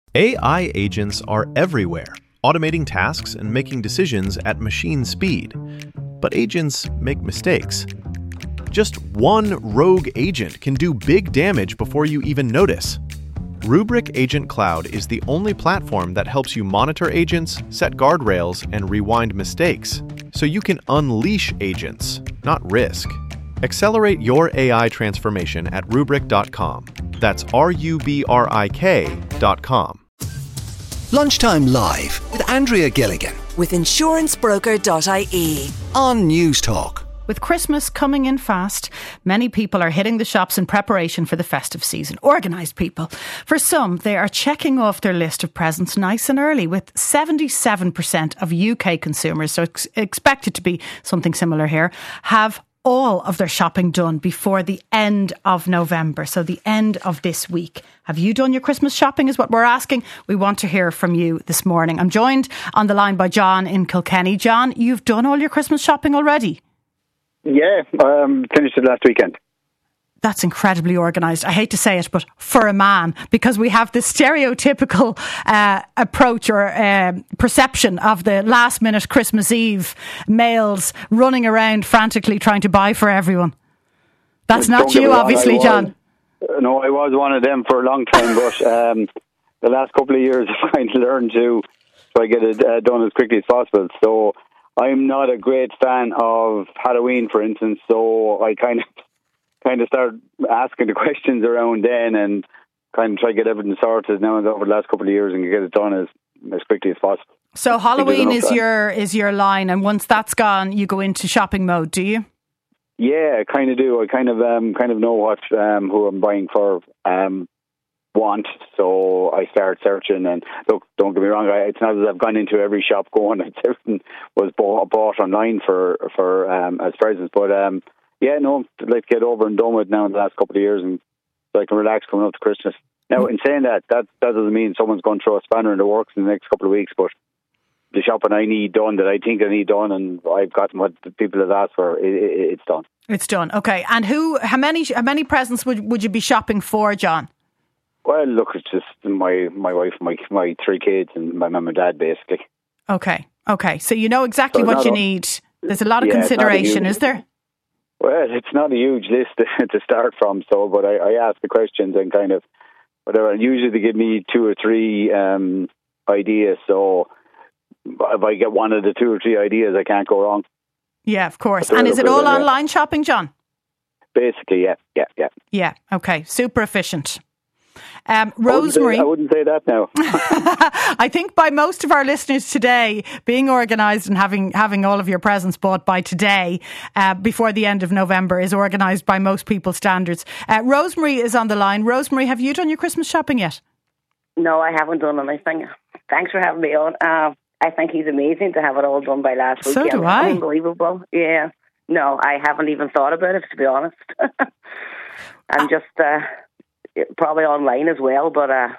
AI agents are everywhere, automating tasks and making decisions at machine speed. But agents make mistakes. Just one rogue agent can do big damage before you even notice. Rubrik Agent Cloud is the only platform that helps you monitor agents, set guardrails, and rewind mistakes, so you can unleash agents, not risk. Accelerate your AI transformation at Rubrik.com. That's RUBRIK.com. Lunchtime Live with Andrea Gilligan with insurancebroker.ie on News Talk. With Christmas coming in fast, many people are hitting the shops in preparation for the festive season. Organised people. For some, they are checking off their list of presents nice and early, with 77% of UK consumers, so expected to be something similar here, have all of their shopping done before the end of November, so the end of this week. Have you done your Christmas shopping is what we're asking. We want to hear from you this morning. I'm joined on the line by John in Kilkenny. John, you've done all your Christmas shopping already? Yeah, finished it last weekend. That's incredibly organised. I hate to say it, but for a man, because we have this stereotypical approach or perception of the last minute Christmas Eve males running around frantically trying to buy for everyone. That's not you, obviously, John. No, I was one of them for a long time, but the last couple of years I've kind of learned to try to get it done as quickly as possible. So I'm not a great fan of Halloween, for instance, so I kind of start asking the questions around then and kind of try to get everything sorted now and over the last couple of years and get it done as quickly as possible. So Halloween is your line, and once that's gone, you go into shopping mode, do you? Yeah, I kind of do. I kind of know what who I'm buying for want, so I start searching. And look, don't get me wrong, it's not as I've gone into every shop going. Everything was bought online for as presents, but yeah, no, I'd like to get over and done with now in the last couple of years, and so I can relax coming up to Christmas. Now, in saying that doesn't mean someone's going to throw a spanner in the works in the next couple of weeks, but the shopping I need done, that I think I need done, and I've gotten what the people have asked for, it's done. It's done, okay. And how many presents would you be shopping for, John? Well, look, it's just my wife, my three kids, and my mum and dad, basically. Okay. So you know exactly what you need. There's a lot of consideration, is there? Well, it's not a huge list to start from, so, but I ask the questions and kind of whatever. Usually they give me two or three ideas, so if I get one of the two or three ideas, I can't go wrong. Yeah, of course. And is it all online shopping, John? Basically, yeah. Yeah, okay. Super efficient. Rosemary. I wouldn't say that now. I think by most of our listeners today, being organised and having all of your presents bought by today, before the end of November, is organised by most people's standards. Rosemary is on the line. Rosemary, have you done your Christmas shopping yet? No, I haven't done anything. Thanks for having me on. I think he's amazing to have it all done by last weekend. So do I. Unbelievable. Yeah. No, I haven't even thought about it, to be honest. I'm just probably online as well, but I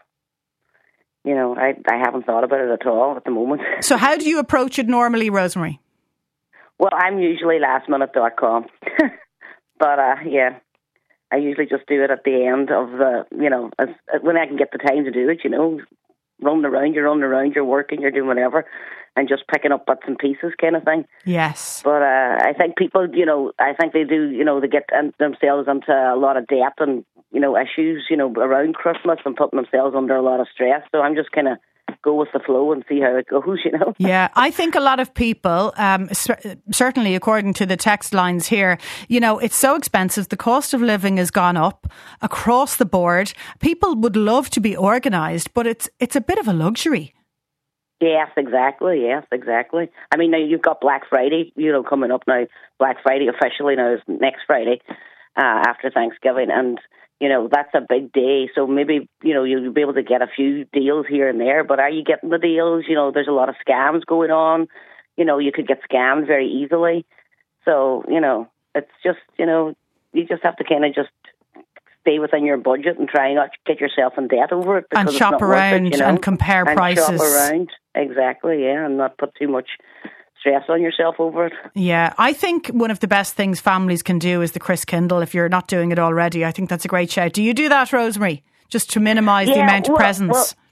haven't thought about it at all at the moment. So how do you approach it normally, Rosemary? Well, I'm usually lastminute.com. But yeah, I usually just do it at the end of the, when I can get the time to do it, running around, you're working, you're doing whatever, and just picking up bits and pieces kind of thing. Yes. But I think people, they do, they get themselves into a lot of debt and, issues, around Christmas and putting themselves under a lot of stress. So I'm just kind of go with the flow and see how it goes, Yeah, I think a lot of people, certainly according to the text lines here, it's so expensive. The cost of living has gone up across the board. People would love to be organised, but it's a bit of a luxury. Yes, exactly. I mean, now you've got Black Friday, coming up now. Black Friday officially now is next Friday, after Thanksgiving, and that's a big day. So maybe, you'll be able to get a few deals here and there, but are you getting the deals? There's a lot of scams going on. You could get scammed very easily. So, it's just, you just have to kind of just stay within your budget and try not to get yourself in debt over it. And shop around and compare prices. Shop around, exactly, yeah, and not put too much stress on yourself over it. Yeah, I think one of the best things families can do is the Christkindle. If you're not doing it already, I think that's a great shout. Do you do that, Rosemary? Just to minimise the amount of presents?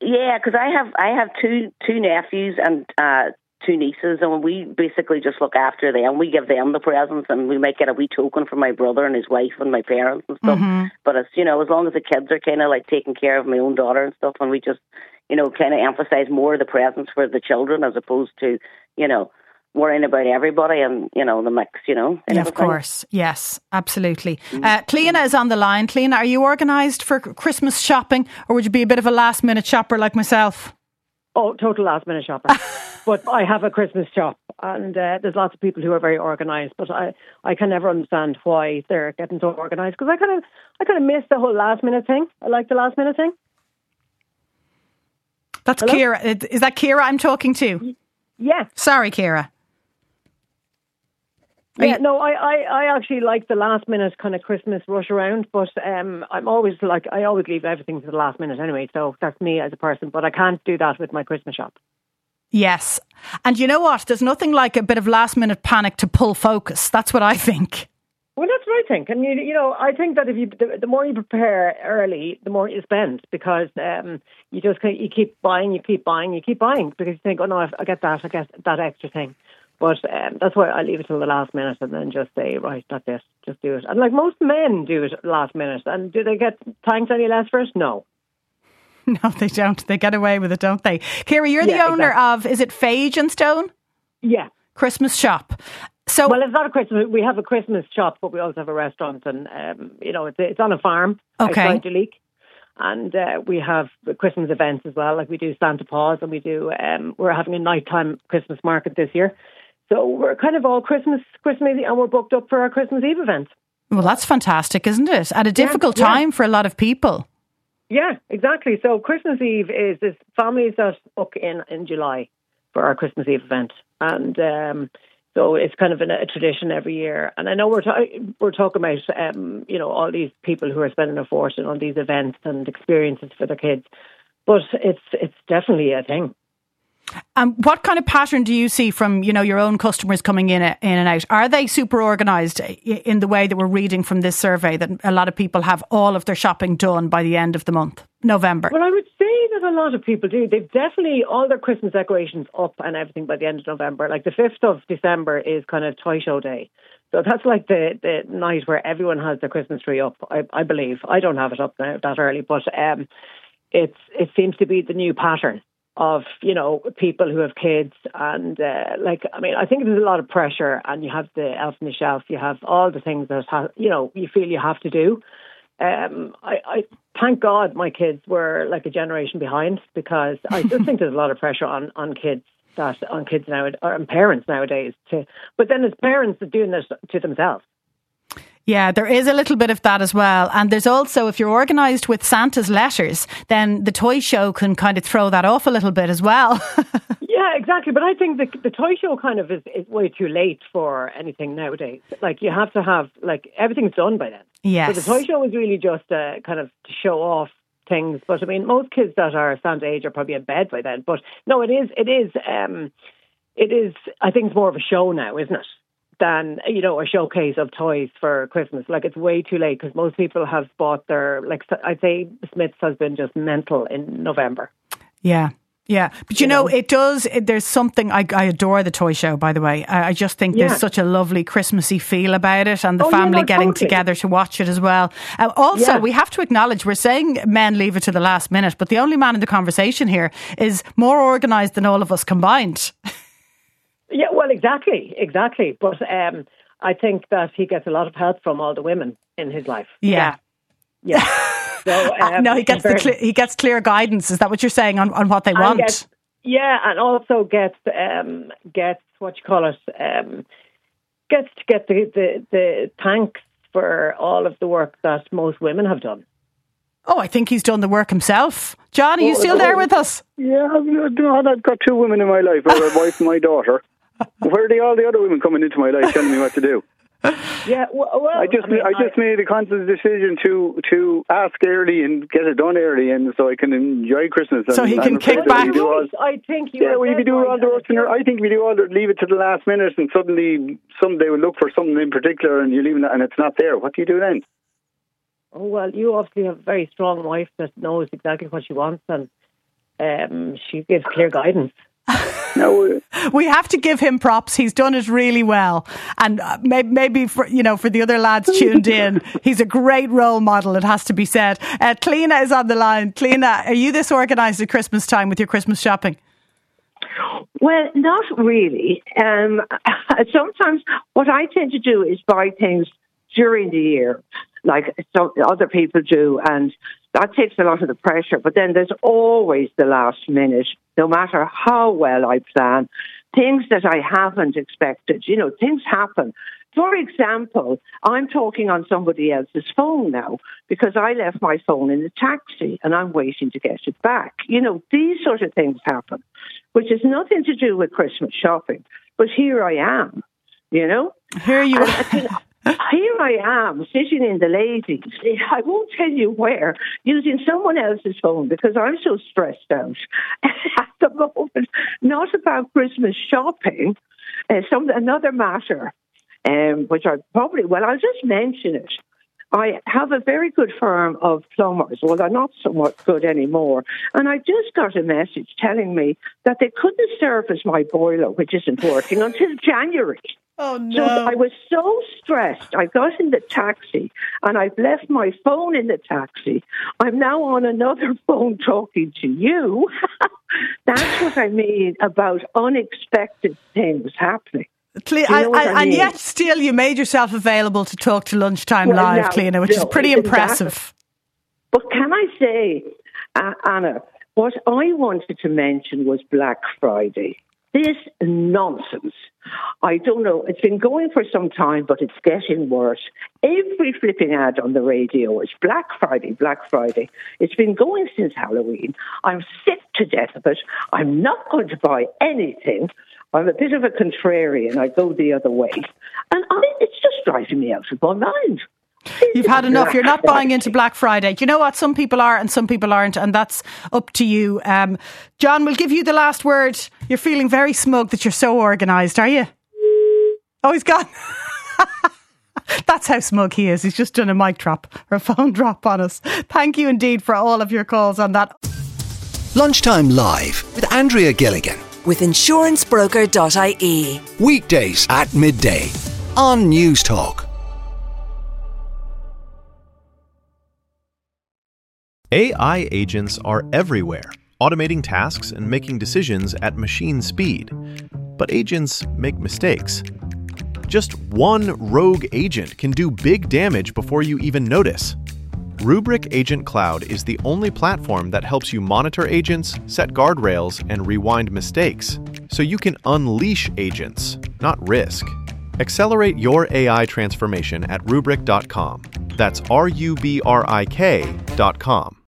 Yeah, because I have two nephews and two nieces, and we basically just look after them. We give them the presents, and we might get a wee token from my brother and his wife and my parents and stuff. Mm-hmm. But it's, you know, as long as the kids are kind of like taking care of my own daughter and stuff, and we just, you know, kind of emphasize more the presents for the children as opposed to, you know, worrying about everybody and, you know, the mix, you know. Yeah, of course. Yes, absolutely. Cliona is on the line. Cliona, are you organised for Christmas shopping, or would you be a bit of a last minute shopper like myself? Oh, total last minute shopper. But I have a Christmas shop, and there's lots of people who are very organised, but I can never understand why they're getting so organised, because I kind of miss the whole last minute thing. I like the last minute thing. That's Hello? Kira. Is that Kira I'm talking to? Yeah. Sorry, Kira. Yeah, no, I actually like the last minute kind of Christmas rush around, but I'm always like, I always leave everything to the last minute anyway, so that's me as a person, but I can't do that with my Christmas shop. Yes. And you know what? There's nothing like a bit of last minute panic to pull focus. That's what I think. Well, that's what I think. And, you know, I think that if the more you prepare early, the more you spend, because you keep buying, because you think, oh no, I get that extra thing. But that's why I leave it till the last minute and then just say, right, that's it, just do it. And like most men do it last minute. And do they get thanked any less for it? No. No, they don't. They get away with it, don't they? Kira, you're the owner of, is it Phage and Stone? Yeah. Christmas shop. So, well, it's not a Christmas. We have a Christmas shop, but we also have a restaurant, and you know, it's on a farm outside Duleek, and we have Christmas events as well. Like we do Santa Paws, and we do. We're having a nighttime Christmas market this year, so we're kind of all Christmassy, and we're booked up for our Christmas Eve event. Well, that's fantastic, isn't it? At a difficult time for a lot of people. Yeah, exactly. So Christmas Eve is this families that book in July for our Christmas Eve event, and. So it's kind of a tradition every year. And I know we're talking about, you know, all these people who are spending a fortune on these events and experiences for their kids. But it's definitely a thing. What kind of pattern do you see from, you know, your own customers coming in and out? Are they super organised in the way that we're reading from this survey, that a lot of people have all of their shopping done by the end of the month, November? Well, I would say that a lot of people do. They've definitely all their Christmas decorations up and everything by the end of November. Like the 5th of December is kind of Toy Show Day. So that's like the night where everyone has their Christmas tree up, I believe. I don't have it up now that early, but it seems to be the new pattern of, you know, people who have kids, and I think there's a lot of pressure, and you have the elf on the shelf, you have all the things that you know, you feel you have to do. I thank God my kids were like a generation behind, because I just think there's a lot of pressure on kids now, or on parents nowadays but then it's parents that are doing this to themselves. Yeah, there is a little bit of that as well. And there's also, if you're organised with Santa's letters, then the toy show can kind of throw that off a little bit as well. Yeah, exactly. But I think the toy show kind of is way too late for anything nowadays. Like, you have to have, like, everything's done by then. Yes. So the toy show is really just kind of to show off things. But I mean, most kids that are Santa age are probably in bed by then. But no, it is. I think it's more of a show now, isn't it? Than, you know, a showcase of toys for Christmas. Like, it's way too late, because most people have bought their, like, I'd say Smith's has been just mental in November. Yeah. Yeah, but you know, there's something, I adore the toy show, by the way. I just think there's such a lovely Christmassy feel about it, and the family getting together to watch it as well. Also, we have to acknowledge, we're saying men leave it to the last minute, but the only man in the conversation here is more organised than all of us combined. Yeah, well, exactly. But I think that he gets a lot of help from all the women in his life. Yeah. So, no, he gets clear guidance. Is that what you're saying on what they want? And also gets what you call it. Gets to get the thanks for all of the work that most women have done. Oh, I think he's done the work himself. John, are you still there with us? Yeah, I've got two women in my life, a wife and my daughter. Where are all the other women coming into my life telling me what to do? Yeah, well, I just made a conscious decision to ask early and get it done early, and so I can enjoy Christmas. So he can kick back. I think you. Yeah, well, if you do all the rest, I think if you do all the, leave it to the last minute, and suddenly someday will look for something in particular, and you leave it, and it's not there. What do you do then? Oh, well, you obviously have a very strong wife that knows exactly what she wants, and she gives clear guidance. No, We have to give him props. He's done it really well. And maybe for the other lads tuned in, he's a great role model, it has to be said. Cliona is on the line. Cliona, are you this organised at Christmas time with your Christmas shopping? Well, not really. Sometimes what I tend to do is buy things during the year, like some other people do, and that takes a lot of the pressure. But then there's always the last minute, no matter how well I plan, things that I haven't expected. Things happen. For example, I'm talking on somebody else's phone now because I left my phone in the taxi and I'm waiting to get it back. These sort of things happen, which has nothing to do with Christmas shopping. But here I am, Here you are. Here I am, sitting in the ladies, I won't tell you where, using someone else's phone because I'm so stressed out at the moment. Not about Christmas shopping, another matter, which I'll just mention it. I have a very good firm of plumbers. Well, they're not somewhat good anymore. And I just got a message telling me that they couldn't service my boiler, which isn't working, until January. Oh, no. So I was so stressed. I got in the taxi and I've left my phone in the taxi. I'm now on another phone talking to you. That's what I mean about unexpected things happening. And yet still you made yourself available to talk to Lunchtime Live, Cliona, which is pretty impressive. But can I say, Anna, what I wanted to mention was Black Friday. This nonsense. I don't know. It's been going for some time, but it's getting worse. Every flipping ad on the radio is Black Friday, Black Friday. It's been going since Halloween. I'm sick to death of it. I'm not going to buy anything. I'm a bit of a contrarian. I go the other way. And it's just driving me out of my mind. You've had enough. You're not buying into Black Friday. You know what? Some people are and some people aren't, and that's up to you. John, we'll give you the last word. You're feeling very smug that you're so organised, are you? Oh, he's gone. That's how smug he is. He's just done a mic drop or a phone drop on us. Thank you indeed for all of your calls on that. Lunchtime Live with Andrea Gilligan. With insurancebroker.ie. Weekdays at midday on News Talk. AI agents are everywhere, automating tasks and making decisions at machine speed. But agents make mistakes. Just one rogue agent can do big damage before you even notice. Rubrik Agent Cloud is the only platform that helps you monitor agents, set guardrails, and rewind mistakes, so you can unleash agents, not risk. Accelerate your AI transformation at Rubrik.com. That's RUBRIK.com.